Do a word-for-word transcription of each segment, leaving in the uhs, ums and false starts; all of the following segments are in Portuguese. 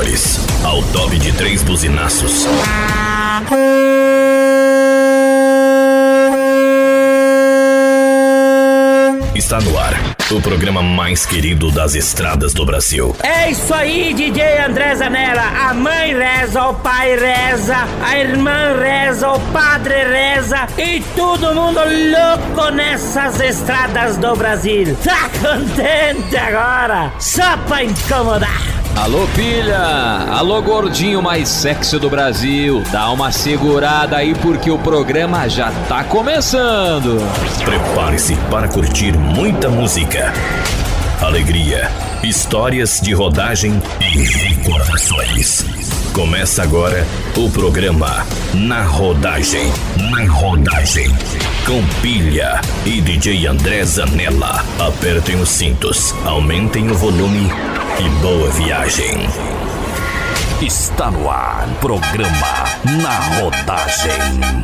motores, ao top de três buzinaços. Está no ar, o programa mais querido das estradas do Brasil. É isso aí, D J André Zanella. A mãe reza, o pai reza, a irmã reza, o padre reza e todo mundo louco nessas estradas do Brasil. Tá contente agora? Só pra incomodar. Alô, pilha! Alô, gordinho mais sexy do Brasil! Dá uma segurada aí porque o programa já tá começando! Prepare-se para curtir muita música, alegria, histórias de rodagem e recordações. Começa agora o programa Na Rodagem. Na Rodagem. Com Pilha e D J André Zanella. Apertem os cintos, aumentem o volume e boa viagem. Está no ar, programa Na Rodagem.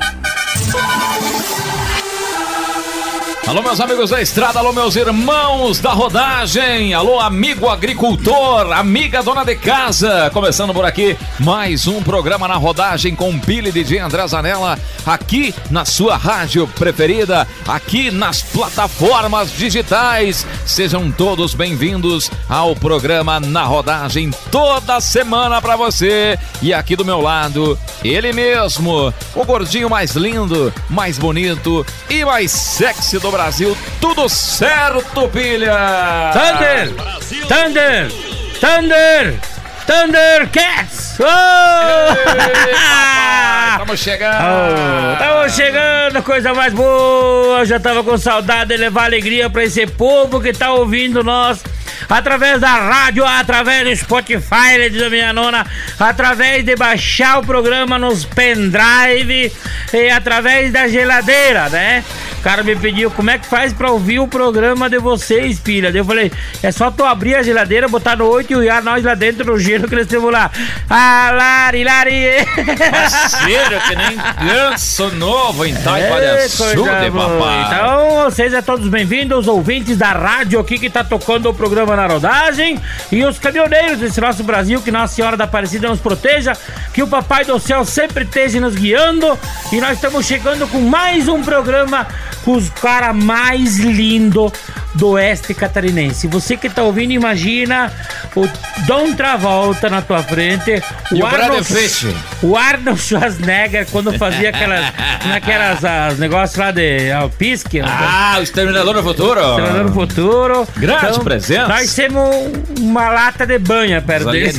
Alô, meus amigos da estrada, alô, meus irmãos da rodagem, alô, amigo agricultor, amiga dona de casa, começando por aqui mais um programa Na Rodagem com Pilha e D J André Zanella, aqui na sua rádio preferida, aqui nas plataformas digitais. Sejam todos bem-vindos ao programa Na Rodagem, toda semana pra você. E aqui do meu lado, ele mesmo, o gordinho mais lindo, mais bonito e mais sexy do Brasil. Tudo certo, Pilha? Thunder! Thunder! Thunder! Thundercats! Oh! Estamos chegando! Estamos oh, chegando, coisa mais boa! Já tava com saudade de levar alegria pra esse povo que tá ouvindo nós através da rádio, através do Spotify, diz a minha nona, através de baixar o programa nos pendrive e através da geladeira, né? O cara me pediu como é que faz pra ouvir o programa de vocês, filha. Eu falei, é só tu abrir a geladeira, botar no oito e olhar nós lá dentro no gelo que eles temos lá. Ah, lari, lari. Parceiro, que nem ganso novo em Taipalhaçu de papai. Então, vocês é todos bem-vindos, os ouvintes da rádio aqui que tá tocando o programa Na Rodagem e os caminhoneiros desse nosso Brasil, que Nossa Senhora da Aparecida nos proteja, que o Papai do Céu sempre esteja nos guiando. E nós estamos chegando com mais um programa com os caras mais lindos do oeste catarinense. Você que tá ouvindo, imagina o Dom Travolta na tua frente, e o, o Arnold, o Arnold Schwarzenegger quando fazia aquelas, naquelas as negócios lá de Alpisque. Ah, o Exterminador do Futuro. O Exterminador do Futuro. Grande então, presença. Nós temos uma lata de banha perto deles.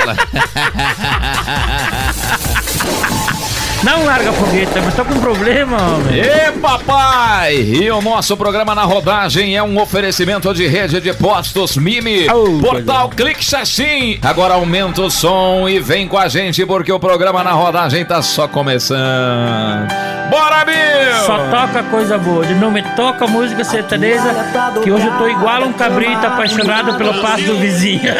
Não larga fogueta, mas tô com um problema, homem. Ê, papai! E o nosso programa Na Rodagem é um oferecimento de rede de postos Mimi, oh, Portal Clique Xaxim. Agora aumenta o som e vem com a gente porque o programa Na Rodagem tá só começando. Bora, Bill! Só toca coisa boa, não me toca música sertaneja, que hoje eu tô igual um cabrito apaixonado pelo passo do vizinho.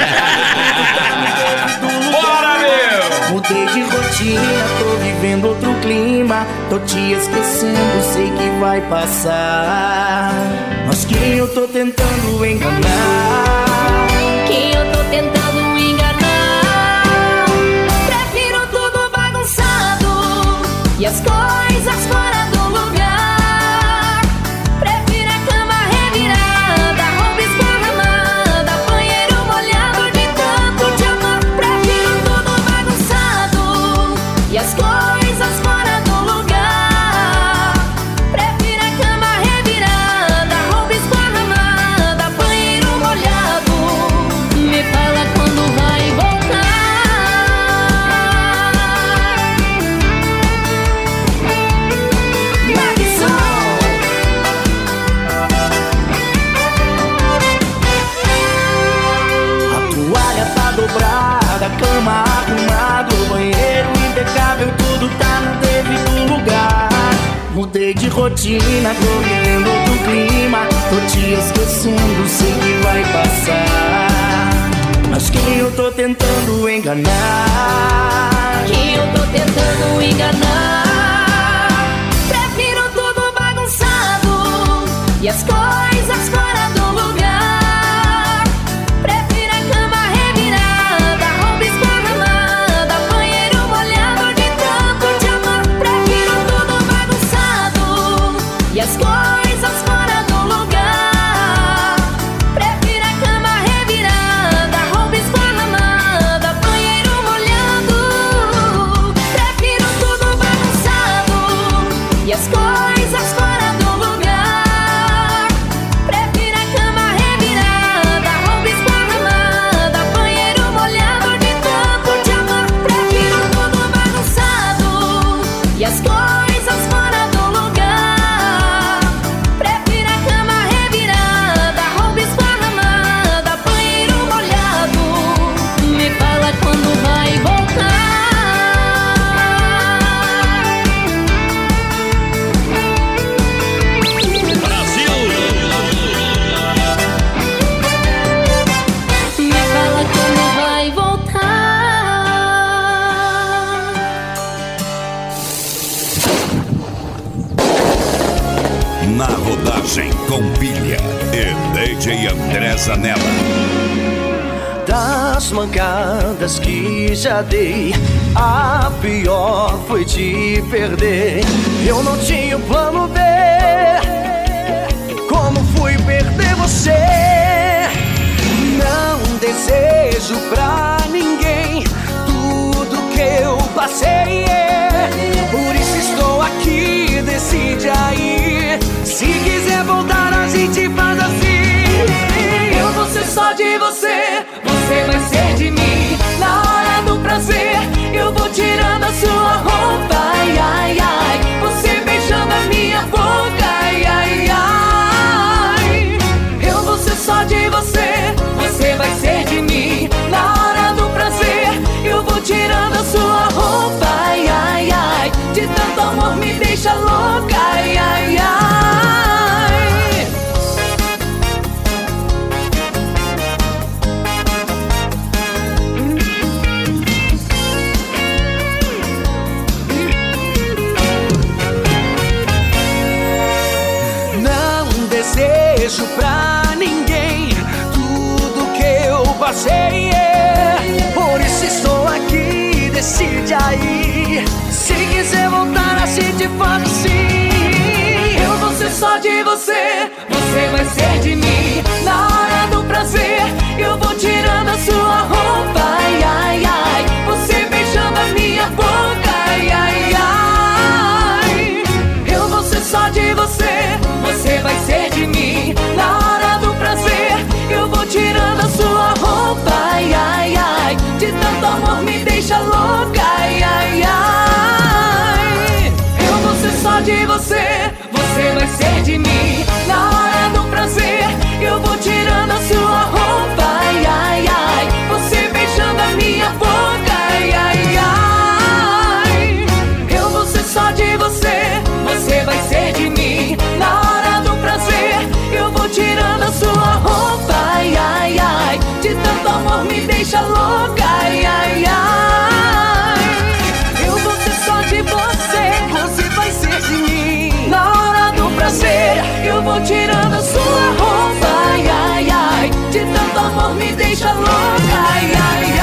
Bora, Bill! Mudei de rotina, tô vivendo outro clima. Tô te esquecendo, sei que vai passar. Mas quem eu tô tentando enganar? Quem eu tô tentando enganar? Prefiro tudo bagunçado e as coisas fora do lugar. Prefiro a cama revirada, roupa esparramada, banheiro molhado de tanto te amar. Prefiro tudo bagunçado e as coisas fora do lugar. Prefiro a cama revirada, roupa esparramada, banheiro molhado. Me fala quando vai voltar. Marquinhos. A toalha tá dobrada, a cama arrumada, o banheiro impecável, tudo tá no devido lugar. Mudei de rotina, tô vivendo outro clima. Tô te esquecendo, sei que vai passar. Mas quem eu tô tentando enganar? Que eu tô tentando enganar. Prefiro tudo bagunçado e as coisas fora do lugar. Prefiro a cama revirada, roupa esparramada. André Zanella. Das mancadas que já dei, a pior foi te perder. Eu não tinha o plano B, como fui perder você? Não desejo pra ninguém tudo que eu passei, por isso estou aqui, decide aí. Se quiser voltar a gente faz assim. Eu vou ser só de você, você vai ser de mim. Na hora do prazer, eu vou tirando a sua roupa, ai, ai, ai. Você beijando a minha boca, ai, ai, ai. Eu vou ser só de você, você vai ser de mim. Na hora do prazer, eu vou tirando a sua roupa, ai, ai, ai. De tanto amor me deixa louca, ai, ai, ai. Desejo pra ninguém tudo que eu passei, por isso estou aqui, decide aí. Se quiser voltar a se te faz assim. Eu vou ser só de você, você vai ser de mim. Na hora do prazer, eu vou tirando a sua roupa, ai, ai, ai. Você beijando a minha boca, ai, ai, ai. Eu vou ser só de você, você vai ser de mim. Na hora do prazer, eu vou tirando a sua roupa, ai, ai, ai. De tanto amor me deixa louca, ai, ai, ai. Eu vou ser só de você, você vai ser de mim. Na hora do prazer, eu vou tirando a sua roupa, ai, ai, ai. Você beijando a minha boca, ai, ai, ai. Eu vou ser só de você, você vai ser de mim. Na hora do prazer, eu vou tirando a sua roupa, ai, ai, ai. De tanto amor me deixa louca, ai, ai, ai. Eu vou ser só de você, você vai ser de mim. Na hora do prazer, eu vou tirando a sua roupa, ai, ai, ai. De tanto amor me deixa louca, ai, ai,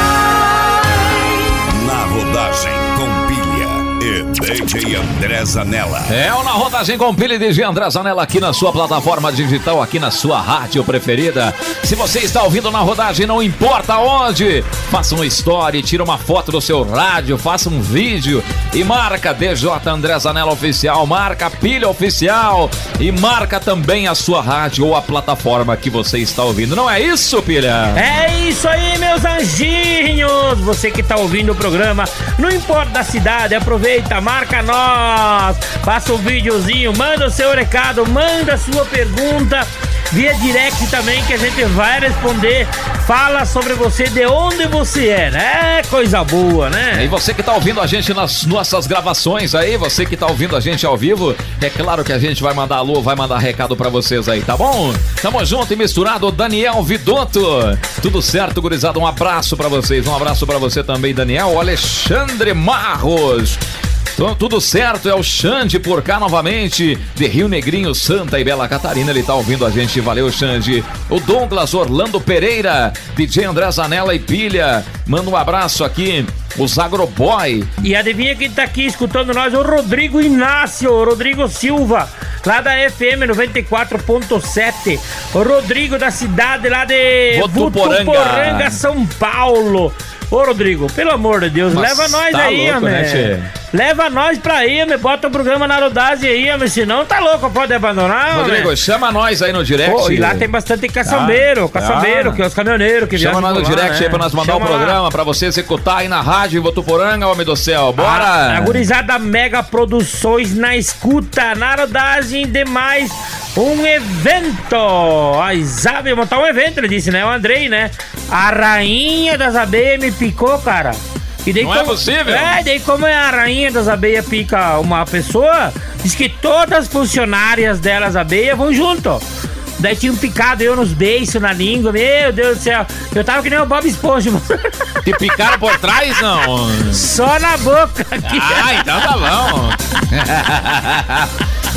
ai. Na rodagem com pilha e D J André Zanella. É o Na Rodagem com pilha e D J André Zanella aqui na sua plataforma digital, aqui na sua rádio preferida. Se você está ouvindo Na Rodagem, não importa onde, faça uma story, tira uma foto do seu rádio, faça um vídeo e marca D J André Zanella Oficial, marca Pilha Oficial e marca também a sua rádio ou a plataforma que você está ouvindo. Não é isso, Pilha? É isso aí, meus anjinhos! Você que está ouvindo o programa, não importa da cidade, aproveita, marca nós, faça um videozinho, manda o seu recado, manda a sua pergunta via direct também, que a gente vai responder. Fala sobre você, de onde você é, né? Coisa boa, né? E você que tá ouvindo a gente nas nossas gravações aí, você que tá ouvindo a gente ao vivo, é claro que a gente vai mandar alô, vai mandar recado pra vocês aí, tá bom? Tamo junto e misturado, Daniel Vidotto. Tudo certo, gurizada? Um abraço pra vocês, um abraço pra você também, Daniel. O Alexandre Marros. Tudo certo, é o Xande por cá novamente, de Rio Negrinho, Santa e Bela Catarina, ele tá ouvindo a gente, valeu, Xande. O Douglas Orlando Pereira, D J André Zanella e Pilha, manda um abraço aqui, o Zagroboy. E adivinha quem tá aqui escutando nós? O Rodrigo Inácio, o Rodrigo Silva, lá da F M noventa e quatro ponto sete, o Rodrigo da cidade lá de Votuporanga, Votuporanga, São Paulo. Ô, Rodrigo, pelo amor de Deus, mas leva nós tá aí, louco, né, tchê? Leva nós pra aí, me bota o programa na rodagem aí, mas senão tá louco, pode abandonar, Rodrigo, né? chama nós aí no direct. Pô, e lá tem bastante caçambeiro, Ah, caçambeiro, ah. que é os caminhoneiros que Chama nós no viajam por lá, direct né? aí pra nós mandar o Chama um lá. programa pra você executar aí na rádio em Votuporanga, homem do céu. Bora! A, a gurizada Mega Produções na escuta, na rodagem de mais um evento. A Isabe montar um evento, ele disse, né? O Andrei, né? A rainha das abelhas me picou, cara. E daí Não como, é possível? É, daí como é a rainha das abelhas pica uma pessoa, diz que todas as funcionárias delas abelhas vão junto. Daí tinham picado eu nos beiços, na língua, meu Deus do céu. Eu tava que nem o Bob Esponja. Te picaram por trás, não? Só na boca aqui. Ah, então tá bom.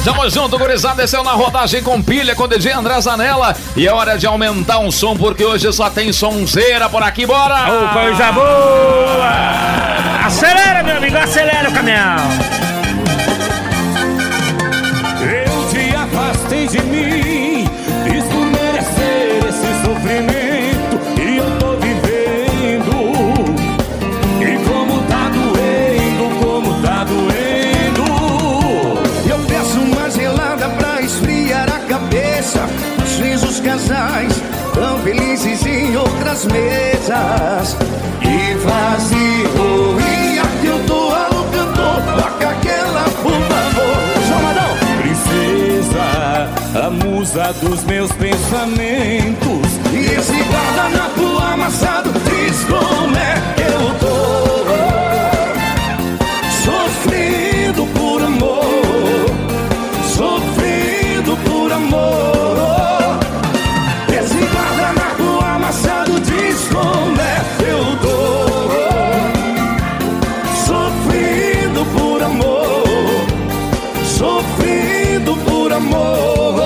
Tamo junto, gurizada. Esse é o Na Rodagem com Pilha, com o D J André Zanella. E é hora de aumentar um som, porque hoje só tem sonzeira por aqui. Bora! Ô, coisa boa! Acelera, meu amigo, acelera o caminhão. Eu te afastei de mim, fiz por merecer esse sofrimento. E eu tô vivendo. E como tá doendo, como tá doendo. Eu peço uma gelada pra esfriar a cabeça. Às vezes os casais tão felizes em outras mesas. E vazio, e aqui eu tô alô cantor. Toca aquela, por favor. Salvador! Princesa, a musa dos meus pensamentos. E esse guardanapo amassado diz como é que eu tô. Sofrendo por amor, sofrendo por amor. Esse guardanapo amassado diz como é que eu tô. Sofrendo por amor, sofrendo por amor.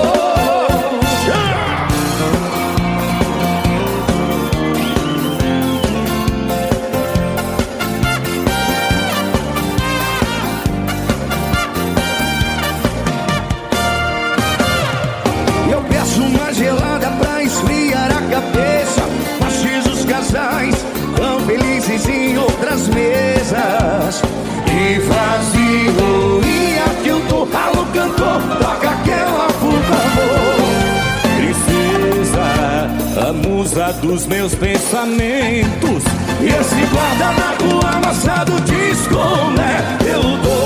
Eu peço uma gelada pra esfriar a cabeça. Mas diz os casais tão felizes em outras mesas. E vazio, e aqui eu tô, alô cantor, toca aquela, por favor. Princesa, a musa dos meus pensamentos. E esse guardanapo amassado diz como é que eu tô.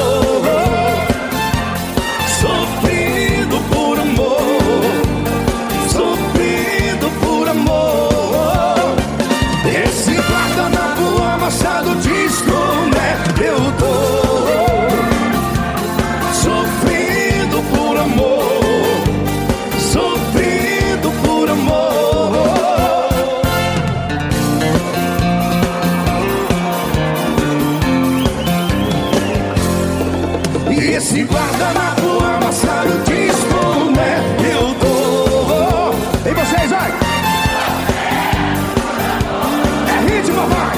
Sofrendo por amor, sofrendo por amor. Esse guardanapo amassado diz como é que eu tô. Sofrendo por amor, sofrendo por amor. E esse guardanapo amassado diz como é que eu tô. E vocês, vai! É ritmo, vai!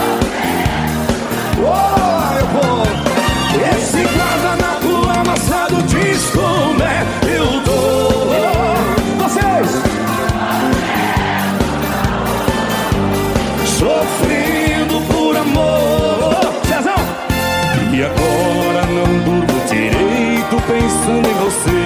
Oh, eu vou! Esse guardanapo amassado diz como é que eu tô. Vocês! Sofrendo por amor. Cezão! E agora não durmo direito pensando em você.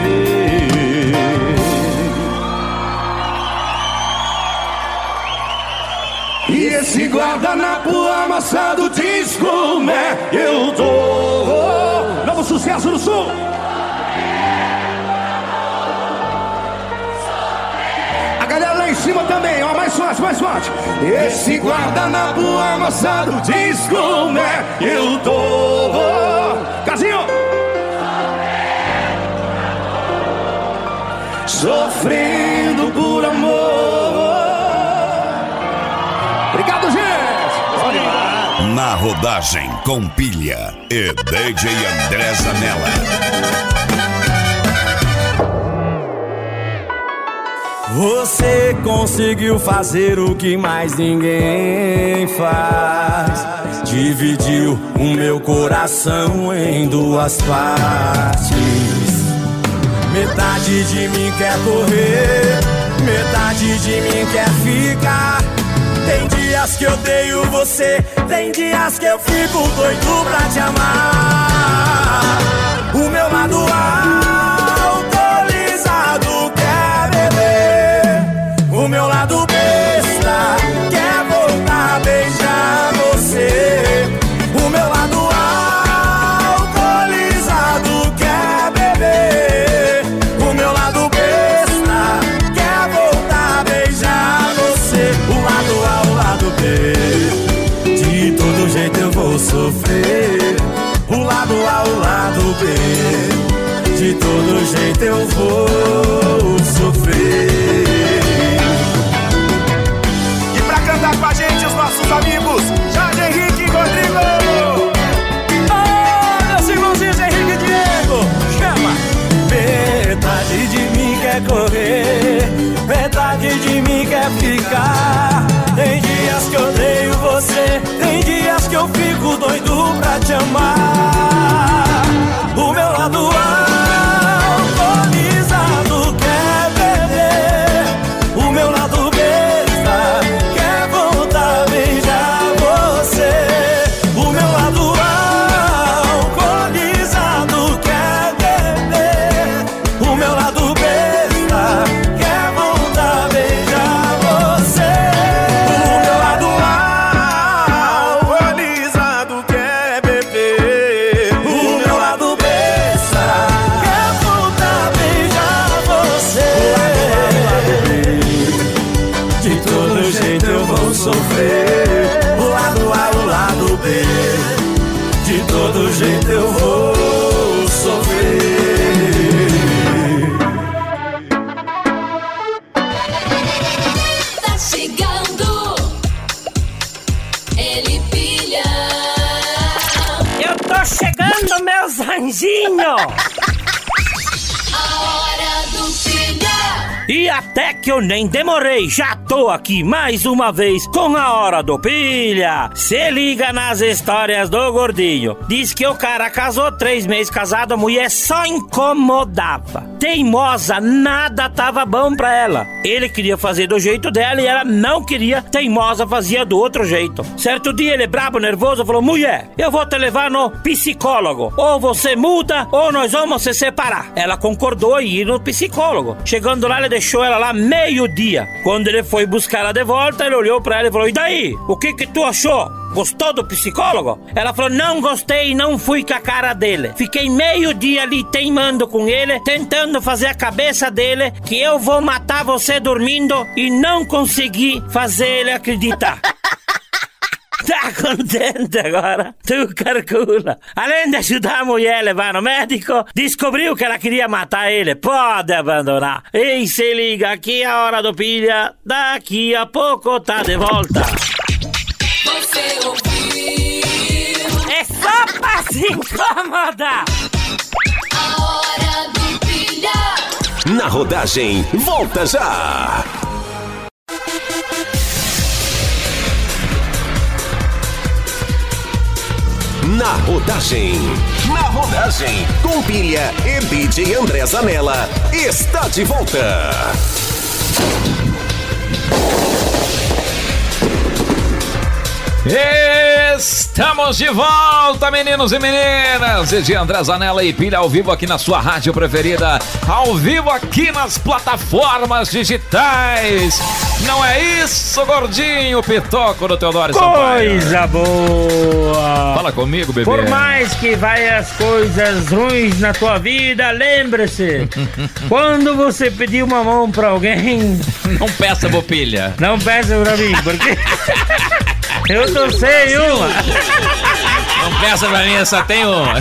E esse guardanapo amassado diz como é que eu tô. Novo sucesso no sul. A galera lá em cima também, ó, mais forte, mais forte. Esse guardanapo amassado diz como é que eu tô. Casinho. Sofrendo por amor. Obrigado, gente. Na Rodagem com Pilha e D J André Zanella. Você conseguiu fazer o que mais ninguém faz. Dividiu o meu coração em duas partes. Metade de mim quer correr, metade de mim quer ficar. Tem dias que eu odeio você, tem dias que eu fico doido pra te amar. O meu lado alcoolizado quer beber, o meu lado besta quer voltar a beijar você. O meu lado alcoolizado quer beber, o meu lado besta quer voltar a beijar você. O lado A, o lado B, de todo jeito eu vou sofrer. O lado A, o lado B, de todo jeito eu vou sofrer. E pra cantar com a gente os nossos amigos Jorge Henrique e Rodrigo. Oh, meus irmãozinhos Henrique e Diego, chama! eu fico doido pra te amar. O meu lado alcoolizado quer beber, o meu lado besta quer voltar a beijar você. O meu lado alcoolizado quer beber, o meu lado besta quer voltar a beijar você. O meu lado alcoolizado quer beber, o meu lado besta quer voltar a beijar você. De todo jeito eu vou sofrer. O lado A, o lado B, de todo jeito eu vou sofrer. Tá chegando, ele pilha. Eu tô chegando, meus anjinhos! A hora do pilha. E até que eu nem demorei, já tô aqui mais uma vez com a Hora do Pilha. Se liga nas histórias do gordinho. Diz que o cara casou, três meses casado, a mulher só incomodava. Teimosa, nada tava bom pra ela. Ele queria fazer do jeito dela e ela não queria, teimosa, fazia do outro jeito. Certo dia ele, brabo, nervoso, falou: mulher, eu vou te levar no psicólogo. Ou você muda, ou nós vamos se separar. Ela concordou em ir no psicólogo. Chegando lá, ele deixou ela lá meio-dia. Quando ele foi buscar ela de volta, ele olhou pra ela e falou: e daí? O que que tu achou? Gostou do psicólogo? Ela falou: não gostei, não fui com a cara dele. Fiquei meio dia ali teimando com ele, tentando fazer a cabeça dele que eu vou matar você dormindo e não consegui fazer ele acreditar. Tá contente agora? Tu calcula. Além de ajudar a mulher a levar no médico, descobriu que ela queria matar ele. Pode abandonar. E se liga, aqui é a Hora do Pilha. Daqui a pouco tá de volta. Você ouviu? É só pra se incomodar. A hora do pilha. Na rodagem, volta já! Na rodagem, na rodagem, com Pilha e D J André Zanella, está de volta. Estamos de volta, meninos e meninas. D J André Zanella e Pilha ao vivo aqui na sua rádio preferida, ao vivo aqui nas plataformas digitais. Não é isso, gordinho? Pitoco do Teodoro Sampaio. Coisa boa. Fala comigo, bebê. Por mais que vai as coisas ruins na tua vida, lembre-se, quando você pedir uma mão pra alguém, não peça, Bopilha. Não peça pra mim, porque eu tô sem uma. Não peça pra mim, só tem uma.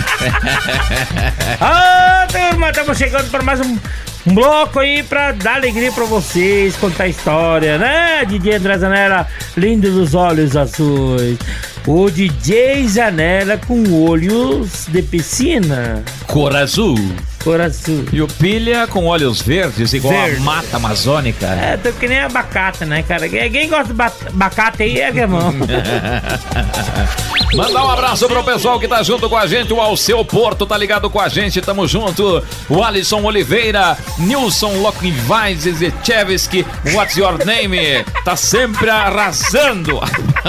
Ah, turma, estamos chegando para mais um, um bloco aí pra dar alegria pra vocês, contar história, né? D J André Zanella, lindo dos olhos azuis. O D J Zanella com olhos de piscina. Cor azul. Cor azul. E o Pilha com olhos verdes, igual Verde. A mata amazônica. É, tô que nem abacate, né, cara? Quem gosta de abacate aí é que é bom. Mandar um abraço pro pessoal que tá junto com a gente. O Alceu Porto tá ligado com a gente, tamo junto. O Alisson Oliveira, Nilson Lokivajzechevski, What's Your Name? Tá sempre arrasando.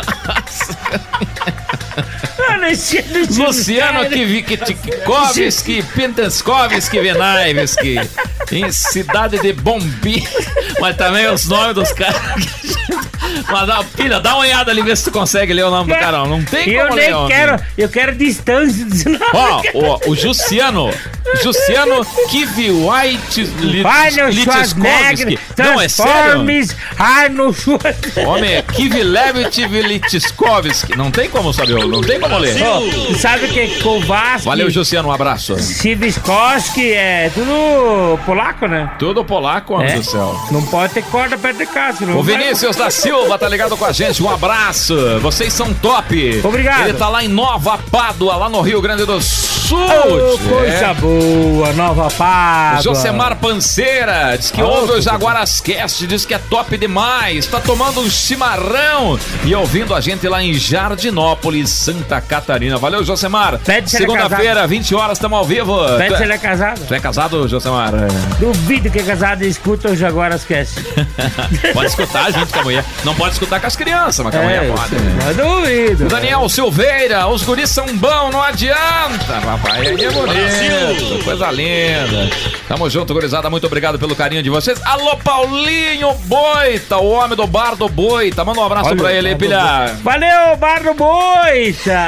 Luciano Kivikovski, Pentenskovski, Venaivski, em Cidade de Bombi. Mas também os nomes dos caras. Mas dá, Pilha, dá uma olhada ali, vê se tu consegue ler o nome do cara. Não tem eu como nem ler. Eu quero, eu quero distância dos nomes. Ó, o, o Jussiano, Jussiano Kiviwajzechevski. Não, é sério? Arnold Schwarzenegger. Homem, Kivilevich. Não tem como saber, não tem como ler. Oh, sabe que é Kowalski? Valeu, Jussiano, um abraço. Siviskowski é tudo polaco, né? Tudo polaco, homem é? do céu. Não pode ter corda perto de casa. Não o vai... Vinícius da Silva tá ligado com a gente, um abraço. Vocês são top. Obrigado. Ele tá lá em Nova Pádua, lá no Rio Grande do Sul. Sul. Oh, coisa é. boa, Nova Pádua. Josemar Panceira diz que Oh, ouve o que Jaguarascast, diz que é top demais, tá tomando um chimarrão e ouvindo a gente lá em Jardinópolis, Santa Catarina. Valeu, Josemar. Pede se ele é Segunda-feira, vinte horas, estamos ao vivo. Pede Tu se é- ele é casado. Tu é casado, Josemar? Duvido que é casado e escuta o Jaguarascast. Pode escutar junto com a mulher. Não pode escutar com as crianças, mas com a mulher É, pode. mas duvido. O Daniel Silveira, os guris são bons, não adianta, papai. Aí é bonito, coisa linda. Tamo junto, gurizada. Muito obrigado pelo carinho de vocês. Alô, Paulinho Boita, o homem do bar do Boita. Manda um abraço Olha, pra ele aí, Bar do pilha. Valeu, Bar do Boita!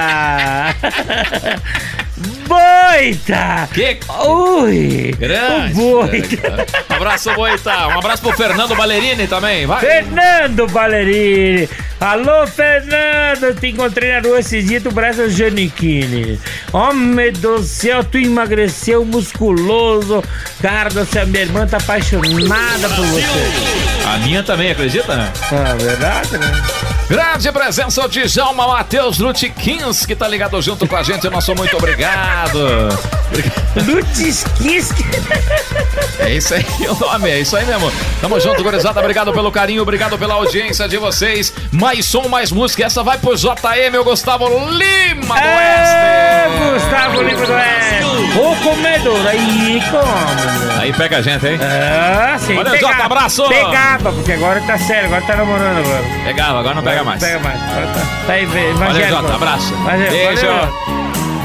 Boita! Que Ui! grande. O Boita! Um abraço, Boita. Um abraço pro Fernando Ballerini também, vai. Fernando Ballerini! Alô, Fernando! Te encontrei na rua esses dias, tu parece o Giannichini. Homem do céu, tu emagreceu, musculoso. Cara do céu, minha irmã tá apaixonada por você. A minha também, acredita? Ah, verdade, né? Grande presença, o Djalma Matheus Lutiquins, que tá ligado junto com a gente. Nosso muito obrigado. Lutisquisque. É isso aí o nome, é isso aí mesmo. Tamo junto, gurizada. Obrigado pelo carinho, obrigado pela audiência de vocês. Mais som, mais música. Essa vai pro J M, o Gustavo Lima do É, Oeste. Gustavo Lima do Oeste. O comedor, aí come. Aí pega a gente, hein? Ah, sim. Valeu, Jota, abraço. Pegava, porque agora tá sério, agora tá namorando agora. Pegava, agora não pega mais. Pega mais. Agora tá, tá aí, Valeu, evangélico. Jota, abraço. Valeu, Beijo. valeu.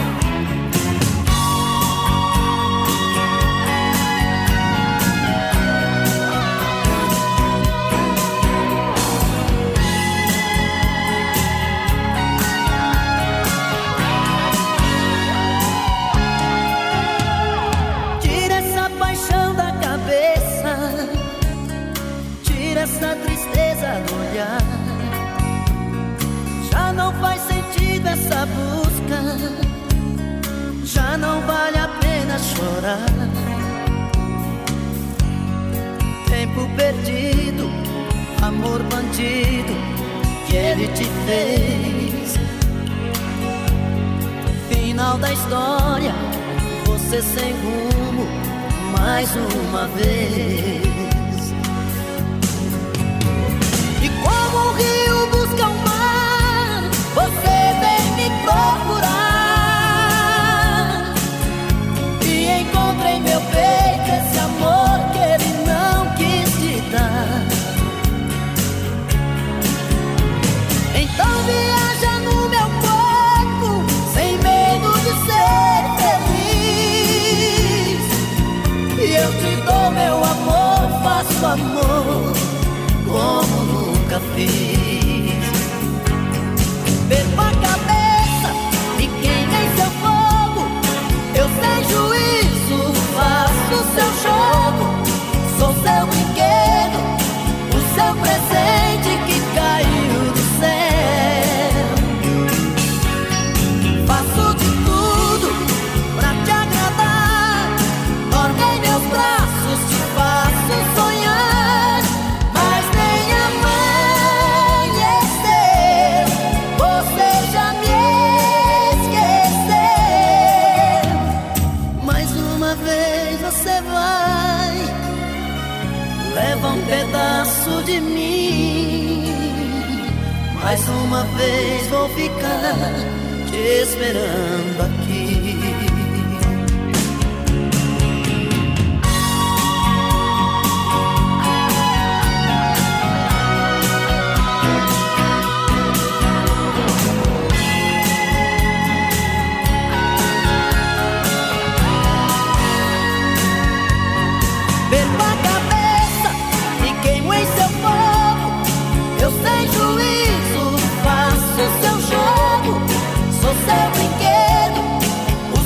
Tira essa paixão da cabeça, tira essa tristeza do olhar. Já não faz sentido essa busca, já não vale a pena chorar. Tempo perdido, amor bandido, que ele te fez. Final da história, você sem rumo, mais uma vez. E como o rio busca o mar, você vem me procurar. E encontra em meu peito esse amor que ele não quis te dar. Então viaja no meu corpo, sem medo de ser feliz. E eu te dou meu amor, faço amor como nunca fiz. Perco a cabeça de quem tem seu fogo, eu sem juízo faço seu jogo. Sou seu brinquedo, o seu presente que caiu do céu. Faço de tudo pra te agradar, dorme em meus braços, te faço sonhar. Mas nem amanheceu, você já me esqueceu. Mais uma vez você vai, leva um pedaço de mim. Mais uma vez vou ficar te esperando aqui. Perco a cabeça e queimo em seu fogo, eu sem juízo faço seu jogo. Sou seu brinquedo, o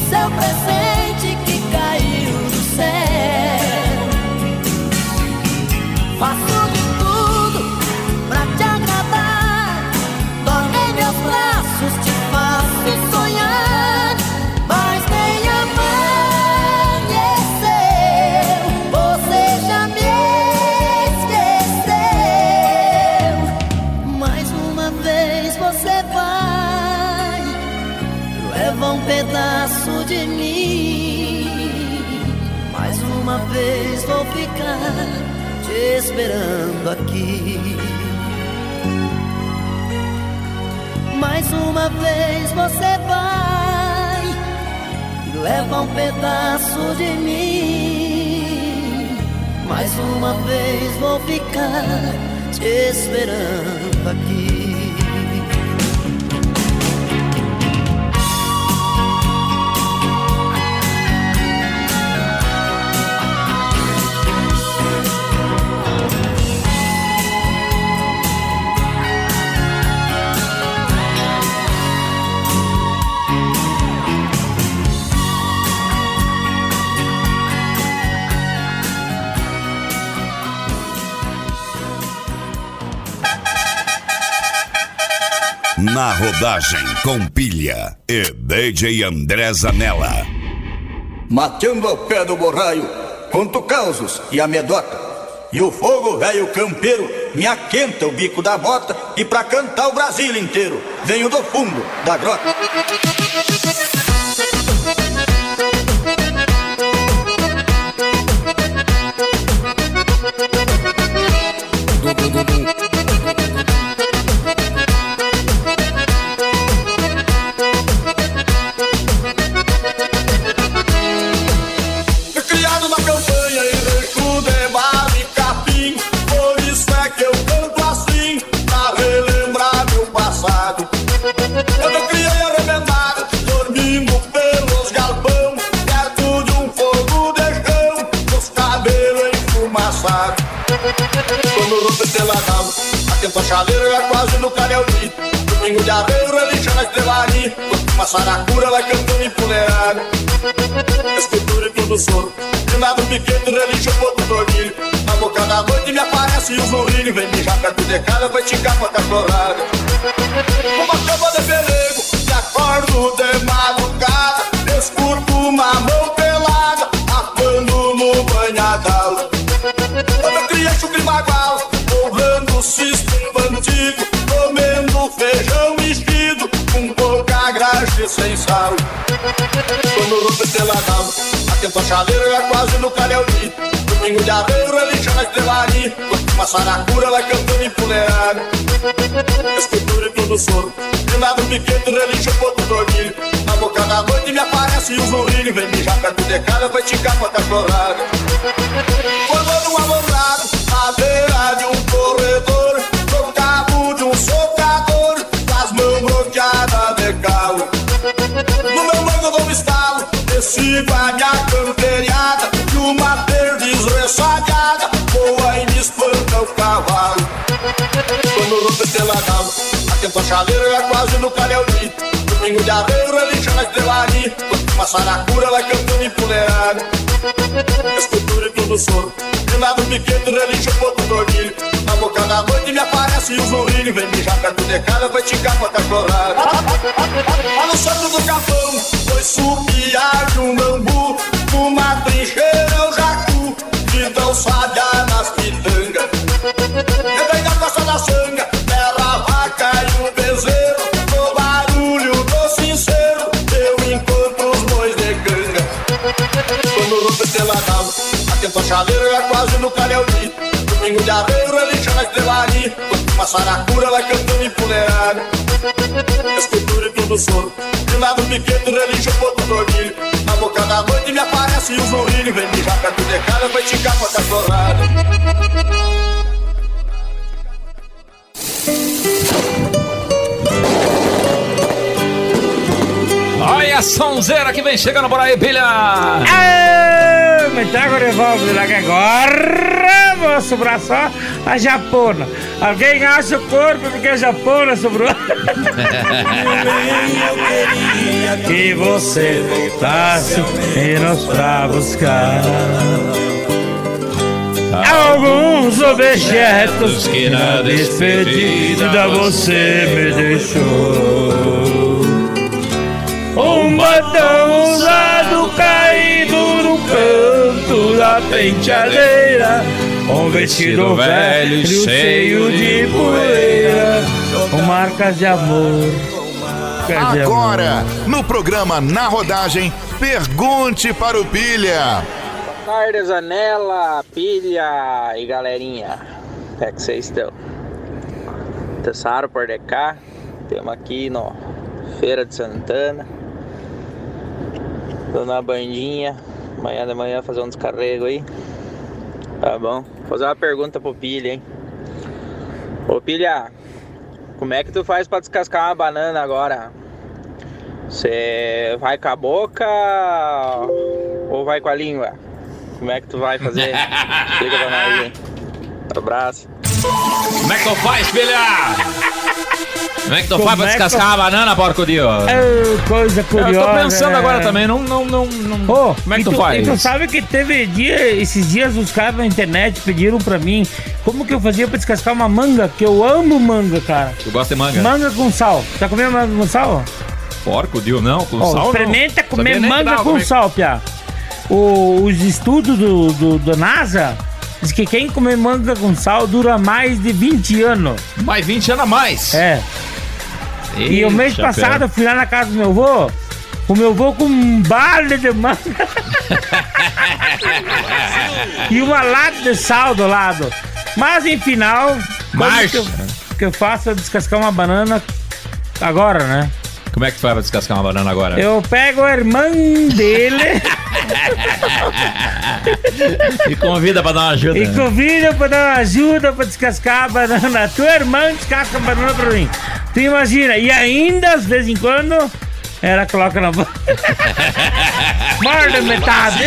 leva um pedaço de mim. Mais uma vez vou ficar te esperando aqui. Mais uma vez você vai e leva um pedaço de mim. Mais uma vez vou ficar te esperando aqui. Na rodagem com Pilha e D J André Zanella. Mateando ao pé do borraio, conto causos e amedota. E o fogo velho campeiro me aquenta o bico da bota. E pra cantar o Brasil inteiro venho do fundo da grota. Atento a chaleira, é quase no Carelli. Domingo de arreio, relixa na estrelaria. Uma saracura vai cantando empoleirada. Escultura e tudo soro. De lado piquete, relixa o ponto do orgulho. Na boca da noite me aparece o zurrilho. Vem mijar perto de casa, vai ticar com a cachorrada. Uma cama de pelego, me acordo de madrugada. Escuto uma mão pelada, atuando no banhadal. Quando eu criei chucre bagual, o sistema antigo, comendo feijão mexido, com pouca graxa e sem sal. Quando rompe pela gala, atento a chaleira, é quase no Carelli. Domingo de arreio, relixa na estrelaria. Uma saracura vai cantando empoleirada. Escultura e tudo soro. De lado piquete, relixa o ponto do orgulho. Na boca da noite me aparece o zurrilho. Vem mijar perto de casa, vai ticar com a cachorrada. Quando um alombrado, na beira de um corredor, no cabo de um socador, com as mãos bloqueadas de calo. No meu banco eu dou um estalo, sigo a minha camperiada, e uma perdiz ressagada voa e me espanta o cavalo. Quando rompe pela gala, atento a chaleira, é quase no Carelli. Domingo de arreio, relixa na estrelaria. Uma saracura vai cantando empoleirada. Escultura e tudo soro. De lado piquete, relixa o ponto do orgulho. Na boca da noite me aparece o zurrilho. Vem mijar perto de casa, vai ticar com a cachorrada. Lá no centro do capão, foi subiar de um bambu. Numa trincheira eu jacu, de tão sabiá nas pitangas. Eu venho na costa da sanga, terra, a vaca e o bezerro. No barulho do sincero, eu encontro os bois de canga. Quando rompe pela gala, atento a chaleira, é quase no Carelli. Domingo de arreio, relixa na estrelaria. Uma saracura vai cantando empoleirada. Escultura e tudo soro. De lado piquete, relixa o ponto do orgulho. Na boca da noite me aparece o zurrilho. Vem mijar perto de casa, vai ticar com a cachorrada. Olha a sonzeira que vem chegando por aí, Pilha! Aê, me traga o revólver lá que agora vou sobrar só a japona. Alguém acha o corpo porque a japona sobrou. Que você voltasse menos pra buscar alguns objetos que na despedida você me deixou. Um batom usado caído no canto da penteadeira, um vestido velho cheio de poeira, com marcas de amor Agora, no programa Na Rodagem, pergunte para o Pilha. Boa tarde, Zanella, Pilha e galerinha. Como é que vocês estão? Tessaro por D K. Estamos aqui no Feira de Santana. Tô na bandinha. Amanhã de manhã fazer um descarrego aí. Tá bom? Vou fazer uma pergunta pro Pilha, hein? Ô Pilha, como é que tu faz pra descascar uma banana agora? Você vai com a boca ou vai com a língua? Como é que tu vai fazer? Explica pra nós, hein? Abraço. Como é que tu faz, Pilha? Como é que tu Como faz pra descascar é que... uma banana, porco Dio? É, coisa curiosa. Eu tô pensando né? agora também, não, não, não, não... Oh, como é que tu, tu faz? E tu sabe que teve dia, esses dias os caras na internet pediram pra mim como que eu fazia pra descascar uma manga, que eu amo manga, cara. Tu gosta de manga? Manga com sal. Já comeu manga com sal? Porco Dio, não, com oh, sal experimenta não. comer manga com é... sal, piá. O, os estudos do, do, do NASA diz que quem comer manga com sal dura mais de vinte anos. Mais vinte anos a mais? É. Eita, e o mês passado pera. eu fui lá na casa do meu avô, o meu avô com um balde de manga e uma lata de sal do lado. Mas em final, Mas... que, eu, que eu faço é descascar uma banana agora, né? Como é que faz pra descascar uma banana agora? Eu pego a irmã dele e convida pra dar uma ajuda. E né? convida pra dar uma ajuda pra descascar a banana. A tua irmã descasca a banana pra mim. Tu imagina, e ainda, de vez em quando, ela coloca na boca. Morda metade.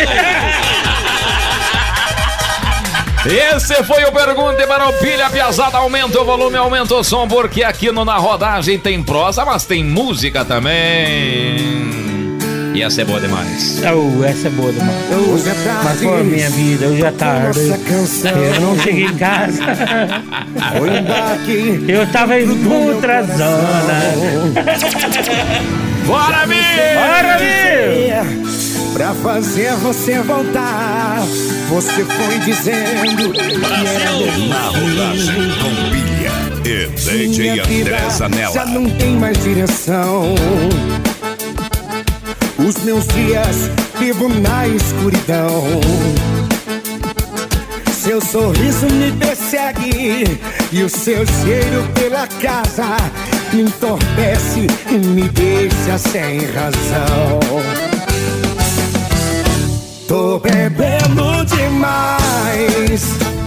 Esse foi o Pergunte para o Pilha Piazada. Aumenta o volume, aumenta o som, porque aqui no Na Rodagem tem prosa, mas tem música também. E essa é boa demais. Oh, essa é boa demais. Oh, marcou a minha vida, hoje é tarde. Eu não cheguei em casa. Eu tava em outra zona. Bora, meu! Bora, meu! Pra fazer você voltar, você foi dizendo Brasil. Na Rodagem com Pilha e D J André Zanella. Já não tem mais direção. Os meus dias vivo na escuridão. Seu sorriso me persegue e o seu cheiro pela casa me entorpece e me deixa sem razão. Tô bebendo demais,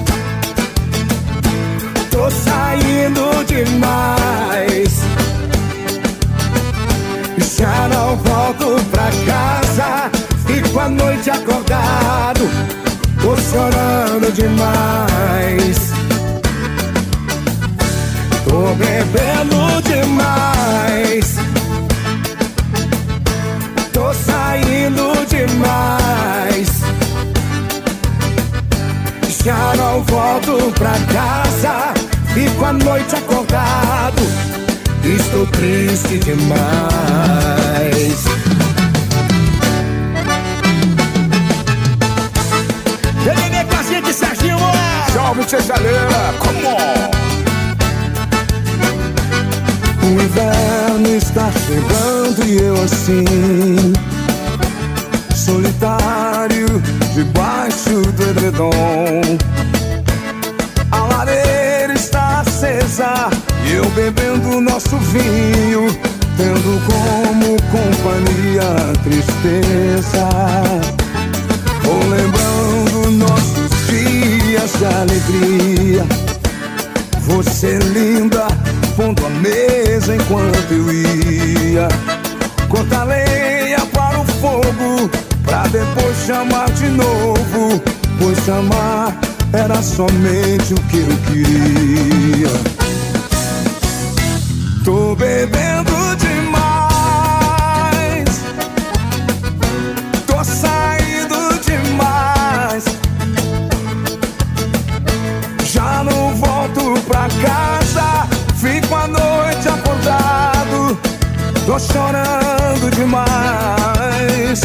tô saindo demais, já não volto pra casa, fico a noite acordado, tô chorando demais. Tô bebendo demais, tô saindo demais, já não volto pra casa, fico a noite acordado, estou triste demais. Ele vem com a gente, Serginho! Salve, Tia Chaleira! Come on! O inverno está chegando e eu assim, solitário, debaixo do edredom. A lareira está acesa e eu bebendo nosso vinho, tendo como companhia a tristeza. Vou lembrando nossos dias de alegria, você linda, pondo a mesa enquanto eu ia cortar lenha para o fogo, pra depois chamar de novo, pois chamar era somente o que eu queria. Tô bebendo demais, tô saindo demais, já não volto pra casa, fico a noite acordado, tô chorando demais.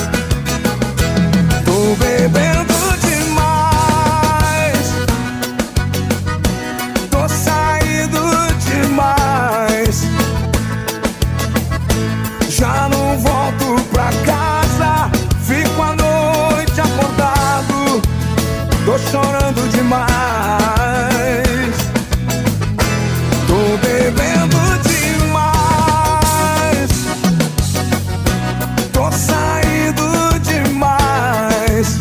Tô bebendo demais, tô saindo demais, Já não volto pra casa, fico a noite acordado, tô chorando demais. Tô bebendo demais, tô saindo demais.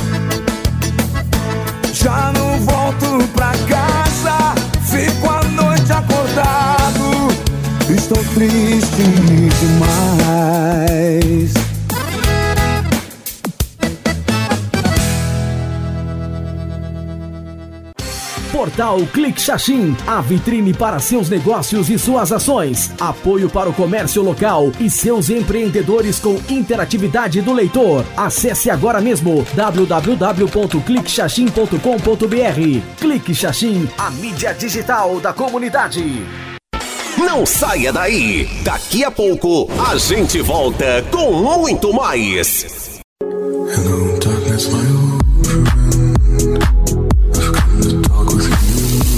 Já não volto pra casa, fico a noite acordado, estou triste demais. Portal Clique Xaxim, a vitrine para seus negócios e suas ações. Apoio para o comércio local e seus empreendedores com interatividade do leitor. Acesse agora mesmo w w w ponto clique xaxim ponto com ponto b r. Clique Xaxim, a mídia digital da comunidade. Não saia daí. Daqui a pouco a gente volta com muito mais. Hello, darkness, my old friend. I've come to talk with you.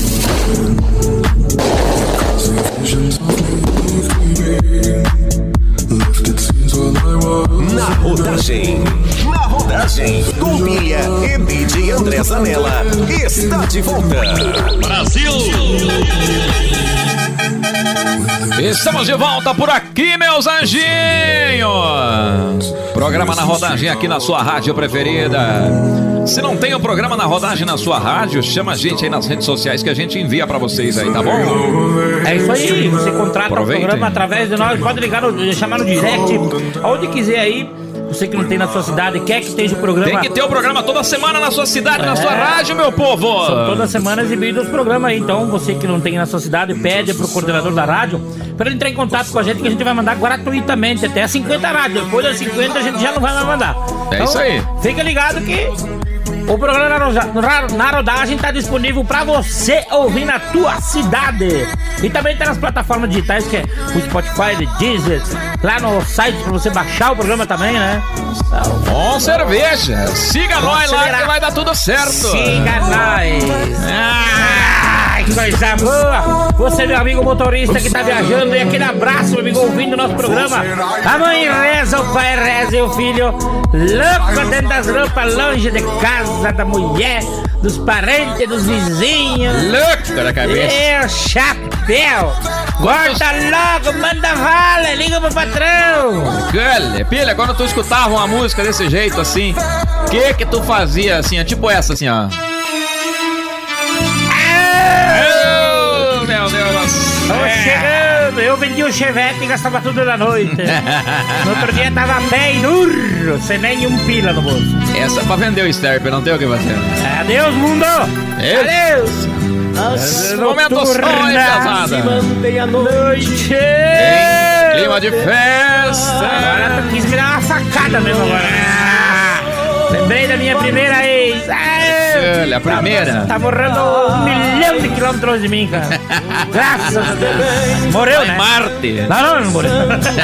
Cause the visions of me creeping left its scenes while I was. Na rodagem, na rodagem, com Pilha e D J André Zanella está de volta. Brasil! Estamos de volta por aqui, meus anjinhos! Programa Na Rodagem aqui na sua rádio preferida. Se não tem o programa Na Rodagem na sua rádio, chama a gente aí nas redes sociais que a gente envia pra vocês aí, tá bom? É isso aí, você contrata Aproveitem. o programa através de nós, pode ligar, no, chamar no direct, aonde quiser aí. Você que não tem na sua cidade, quer que esteja o programa. Tem que ter o programa toda semana na sua cidade, é. na sua rádio, meu povo. São toda semana exibidos os programas aí. Então, você que não tem na sua cidade, pede pro coordenador da rádio para ele entrar em contato com a gente, que a gente vai mandar gratuitamente, até cinquenta rádios. Depois das cinquenta a gente já não vai mais mandar. É então, isso aí. Fica ligado que o programa Na Rodagem está disponível para você ouvir na tua cidade. E também tá nas plataformas digitais, que é o Spotify, o Deezer, lá no site para você baixar o programa também, né? Então, com cerveja. Siga nós lá que vai dar tudo certo. Siga nós. Ah, que coisa boa. Você, meu amigo motorista que tá viajando, e aquele abraço, meu amigo, ouvindo o nosso programa. A mãe reza, o pai reza e o filho louco dentro das roupas, longe de casa, da mulher, dos parentes, dos vizinhos. Louco da cabeça. Meu chapéu. Corta logo, manda vala, liga pro patrão. Olha, Pilha, quando tu escutava uma música desse jeito assim, o que que tu fazia assim, tipo essa assim, ó? Oh, meu Deus. Tô chegando, eu vendi o Chevette e gastava tudo na noite. No outro dia tava a pé e nurro, sem nenhum pila no bolso. Essa é pra vender o Sterper, não tem o que fazer. Adeus, mundo! Adeus! Momentos sonhos, pesada. Mantém a noite. Em clima de festa. Agora tu quis me dar uma facada mesmo agora. Ah, lembrei da minha primeira ex. Olha, a primeira. Tá, tá morrendo um milhão de quilômetros longe de mim, cara. Graças a Deus. Morreu, né? Marte. Não, não, não morreu.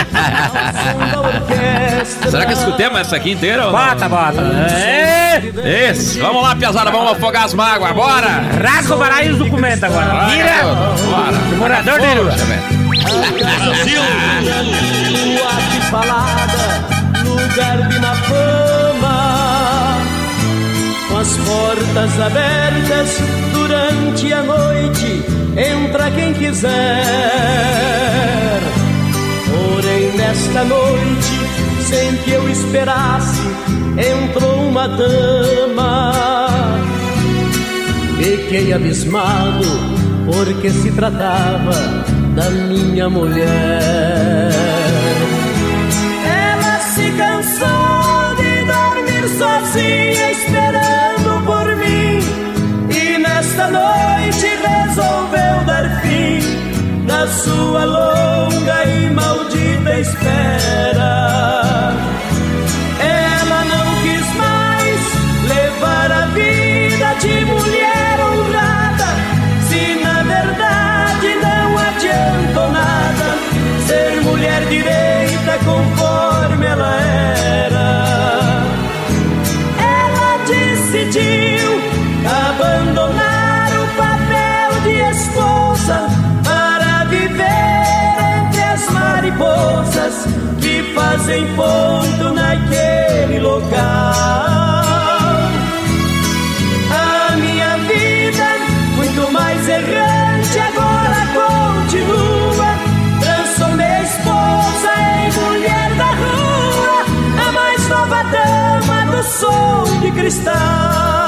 Será que escutemos essa aqui inteira? Ou bota, bota. É. Isso. Vamos lá, piazada. Vamos afogar as mágoas. Bora. Rasga o baralho e os documentos agora. Vira. Bora. O morador dele. Brasil. Boate balada, lugar de má fama, com as portas abertas durante a noite, entra quem quiser. Porém nesta noite, sem que eu esperasse, entrou uma dama. Fiquei abismado, porque se tratava da minha mulher. Ela se cansou de dormir sozinha, esperando por mim, e nesta noite resolveu dar fim na sua longa e maldita espera. Ela não quis mais levar a vida de mulher honrada, se na verdade não adiantou nada ser mulher direita conforme ela era. Ela decidiu abandonar o papel de esposa para viver entre as mariposas que fazem ponto naquele local. A minha vida, muito mais errante, agora continua. Transformei a esposa em mulher da rua, a mais nova dama do som de cristal.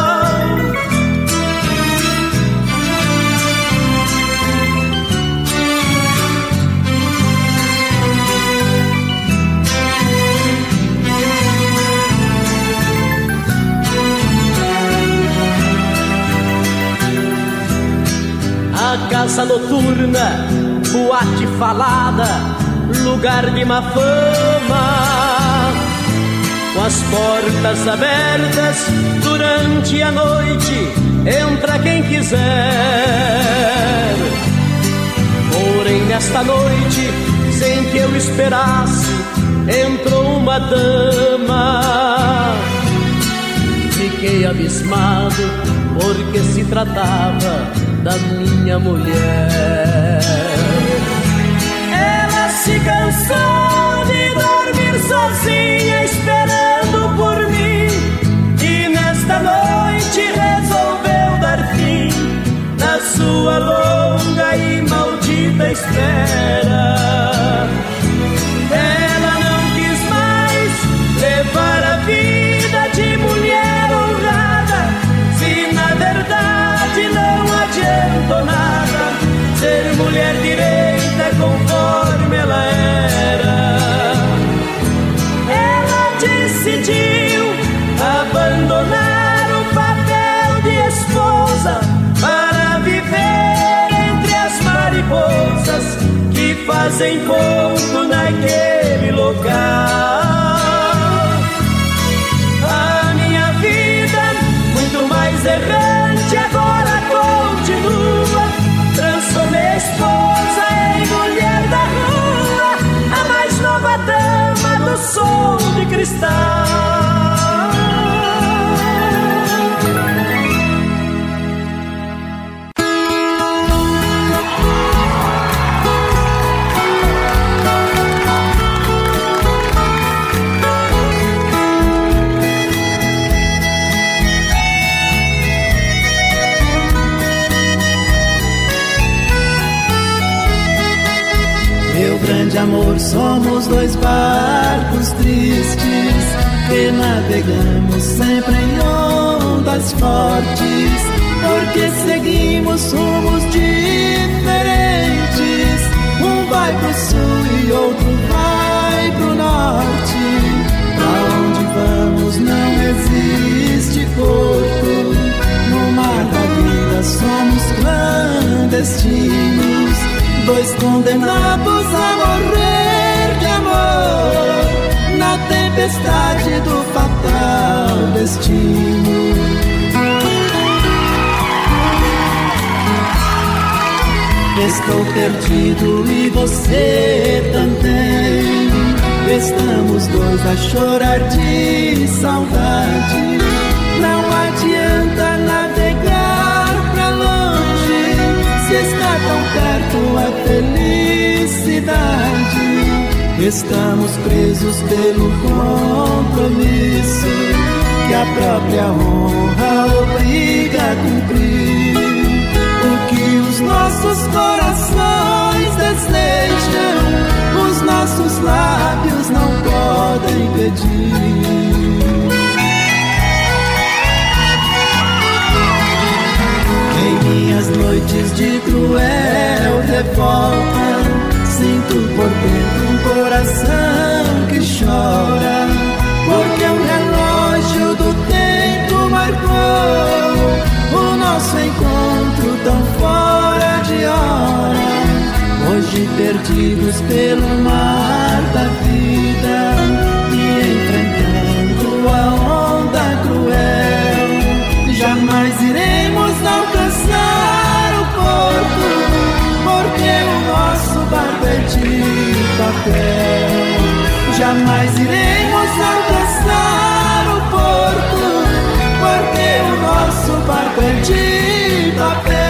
A casa noturna, boate falada, lugar de má fama, com as portas abertas durante a noite, entra quem quiser. Porém nesta noite, sem que eu esperasse, entrou uma dama. Fiquei abismado, porque se tratava da minha mulher. Ela se cansou de dormir sozinha, esperando por mim, e nesta noite resolveu dar fim na sua longa e maldita espera. Ela não quis mais levar a vida de mulher honrada, se na verdade não adiantou nada ser mulher direita conforme ela era. Ela decidiu abandonar o papel de esposa para viver entre as mariposas que fazem ponto naquele local. A minha vida, muito mais errante, agora continua. Transformei a esposa em mulher da rua, a mais nova dama do som de cristal. Meu grande amor, somos dois barcos tristes que navegamos sempre em ondas fortes, porque seguimos rumos diferentes. Um vai pro sul e outro vai pro norte. Pra onde vamos não existe porto. No mar da vida somos clandestinos, dois condenados a morrer de amor na tempestade do fatal destino. Estou perdido e você também. Estamos dois a chorar de saudade. Não adianta navegar pra longe, se está tão perto a felicidade. Estamos presos pelo compromisso que a própria honra obriga a cumprir. O que os nossos corações desejam, os nossos lábios não podem pedir. Em minhas noites de cruel revolta, sinto por dentro um coração que chora, porque o relógio do tempo marcou o nosso encontro tão fora de hora. Hoje perdidos pelo mar da vida e enfrentando a onda cruel, jamais iremos alcançar o porto, porque o nosso barco é de papel. Jamais iremos alcançar o porto, porque o nosso barco é de papel.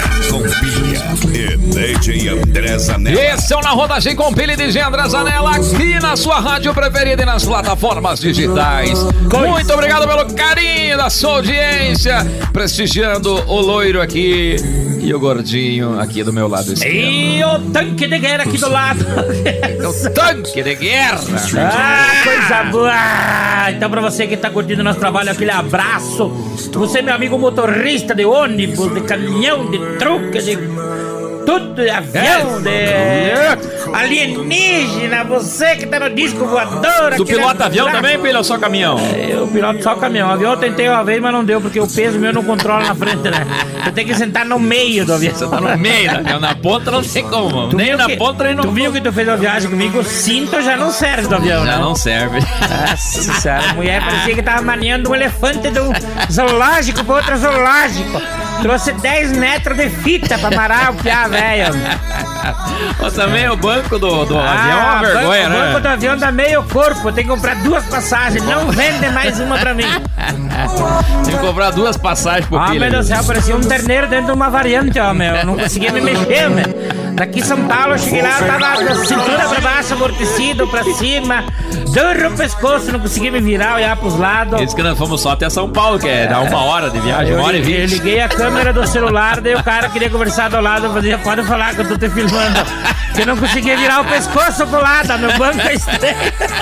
com Pilha e D J André Zanella. Esse é o Na Rodagem com Pilha e D J André Zanella, aqui na sua rádio preferida e nas plataformas digitais. Muito obrigado pelo carinho da sua audiência, prestigiando o loiro aqui e o gordinho aqui do meu lado esquerdo. E o tanque de guerra aqui do lado. O tanque de guerra. Ah, coisa boa. Então pra você que tá curtindo nosso trabalho, aquele abraço. Você, meu amigo motorista de ônibus, de caminhão, de truque, de tudo, de avião, de alienígena. Você que tá no disco voador. Tu pilota avião também, pilha, ou só caminhão? Eu piloto só caminhão. Avião eu tentei uma vez, mas não deu, porque o peso meu não controla na frente, né? Você tem que sentar no meio do avião. Você tá no meio do avião, na ponta não tem como. Tu nem na que, ponta nem no... Tu viu que tu fez uma viagem comigo, o cinto já não serve do avião, já né? não serve. Nossa senhora, a mulher parecia que tava maniando um elefante de um zoológico pra outro zoológico. Trouxe dez metros de fita pra amarrar o piá, velho. Mas também o banco do, do ah, avião é uma vergonha, banco, né? O banco do avião dá meio corpo, tem que comprar duas passagens, não vende mais uma pra mim. Tem que comprar duas passagens pro ah, filho. Ah, meu Deus do céu, parecia um terneiro dentro de uma variante, ó, meu. Eu não conseguia me mexer, meu. Daqui São Paulo, eu cheguei lá, eu tava da cintura pra baixo, amortecido pra cima, duro o pescoço, não conseguia me virar, olhar pros lados. Isso que nós fomos só até São Paulo, que é dar uma hora de viagem, eu uma hora e liguei, vinte. Eu liguei a câmera do celular, daí o cara queria conversar do lado, eu fazia, pode falar que eu tô te filmando. Que eu não conseguia virar o pescoço pro lado, meu banco é estranho.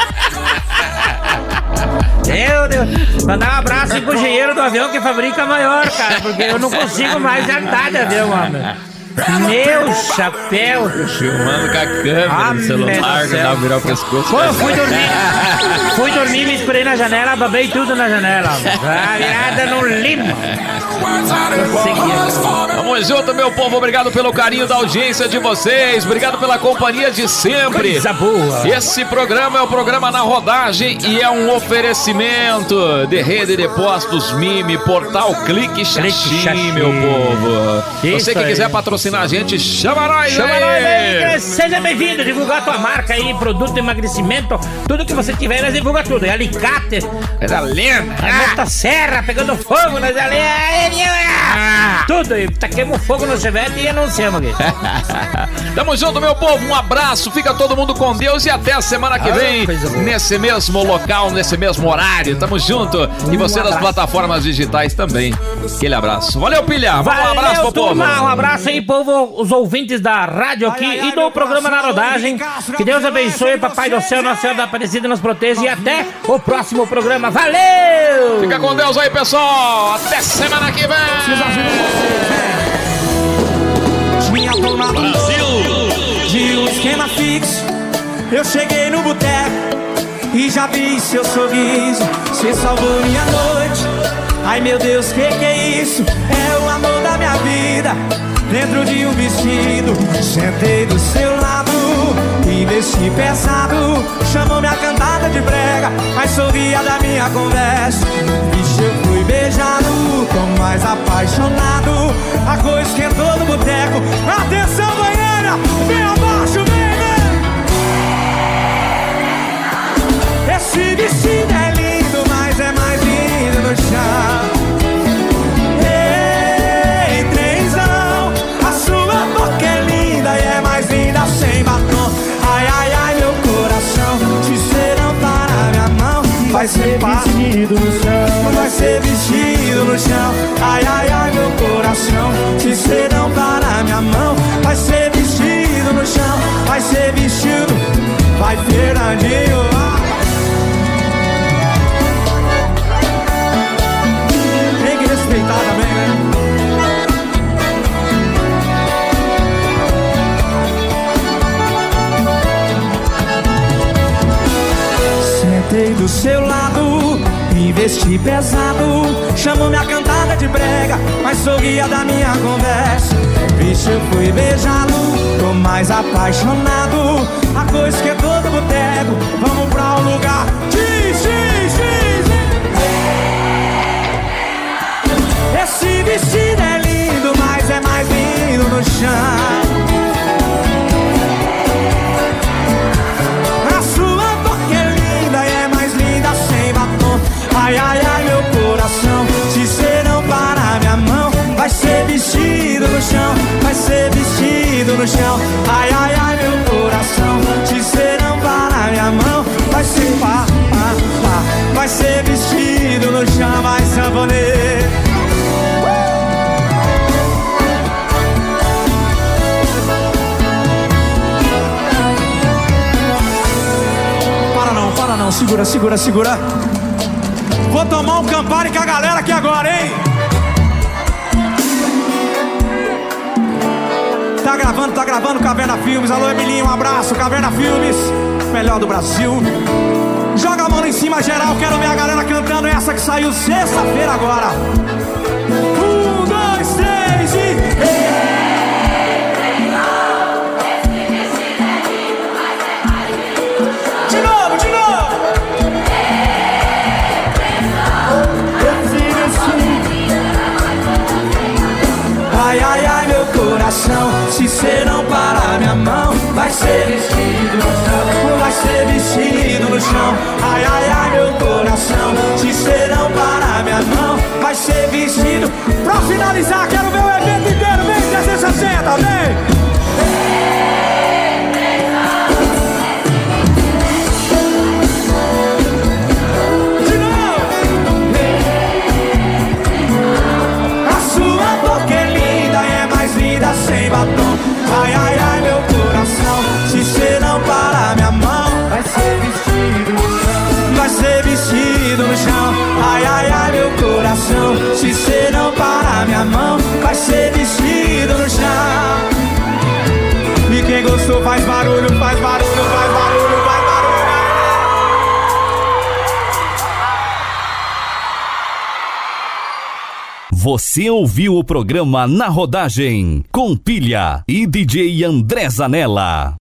Meu Deus, mandar um abraço aí pro engenheiro do avião que fabrica maior, cara, porque eu não consigo mais andar de avião, mano. Meu chapéu. Filmando com a câmera ah, do celular, que dá virar o pescoço. Pô, eu fui dormir. Fui dormir, me esperei na janela, babei tudo na janela. A virada no limo. Vamos junto, meu povo. Obrigado pelo carinho da audiência de vocês. Obrigado pela companhia de sempre. Coisa boa. Esse programa é o programa Na Rodagem e é um oferecimento de Rede de Postos Mime, Portal Clique Xaxim, meu povo. Isso Você que aí. quiser patrocinar a gente, chama nós Chama aí. nós aí. Seja bem-vindo, divulgar tua marca aí, produto de emagrecimento, tudo que você tiver, nós divulga tudo. É alicate, é da lenda, a motosserra pegando fogo, nós ali, ah, tudo aí, taquemos fogo no chevette e anunciamos aqui. Tamo junto, meu povo, um abraço, fica todo mundo com Deus e até a semana que vem, ah, nesse mesmo local, nesse mesmo horário, tamo junto. Um e você das plataformas digitais também. Aquele abraço. Valeu, Pilha. Vamos Valeu, um abraço pro povo. Um abraço aí, povo, os ouvintes da rádio aqui ai, ai, e do programa Na Rodagem. Que Deus abençoe, Papai do Céu, Nossa Senhora da Aparecida nos proteja e até o próximo programa. Valeu! Fica com Deus aí, pessoal. Até semana que vem. Minha tomada Brasil de um esquema fixo. Eu cheguei no boteco e já vi seu sorriso. Você salvou minha noite. Ai meu Deus, que que é isso? É o amor da minha vida. Dentro de um vestido, sentei do seu lado e vesti pesado. Chamou minha cantada de brega, mas sorria da minha conversa. Vixe, eu fui beijado, tô mais apaixonado. A coisa esquentou no boteco. Atenção, banheira, vem abaixo, vem, vem. Esse vestido é lindo, mas é mais lindo no chão. Sem batom, ai, ai, ai, meu coração. Se você não parar minha mão, vai ser vestido no chão. Vai ser vestido no chão. Ai, ai, ai, meu coração. Se você não parar minha mão, vai ser vestido no chão. Vai ser vestido, vai Fernandinho. Tem que respeitar também, né? Sentei do seu lado, investi pesado. Chamou minha cantada de brega, mas sorria da minha conversa. Vixe, eu fui beijado, tô mais apaixonado. A coisa que é todo boteco, vamos pra um lugar. Diz, diz, diz. Esse vestido é lindo, mas é mais lindo no chão. Ai, ai, ai, meu coração. Se você não parar minha mão, vai ser vestido no chão. no chão. Ai, ai, ai, meu coração, se cê não parar minha mão, vai ser pá, pá, pá, vai ser vestido no chão, vai sanfoneiro. Para não, para não, segura, segura, segura. Vou tomar um Campari com a galera aqui agora, hein? Tá gravando, tá gravando Caverna Filmes. Alô, Emilinho, um abraço, Caverna Filmes, melhor do Brasil. Joga a mão lá em cima, geral. Quero ver a galera cantando essa que saiu sexta-feira agora. Um, dois, três e... De novo, de novo. Ai, ai, ai, meu coração, se cê não parar minha mão, vai ser vestido no chão, vai ser vestido no chão. Ai, ai, ai, meu coração, se cê não parar minha mão, vai ser vestido. Pra finalizar, quero ver o evento inteiro, vem trezentos e sessenta, vem! Sem batom, ai, ai, ai, meu coração, se cê não parar minha mão, vai ser vestido no chão, vai ser vestido no chão. Ai, ai, ai, meu coração, se cê não parar minha mão, vai ser vestido no chão. E quem gostou faz barulho, faz barulho, faz barulho, faz barulho. Você ouviu o programa Na Rodagem com Pilha e D J André Zanella.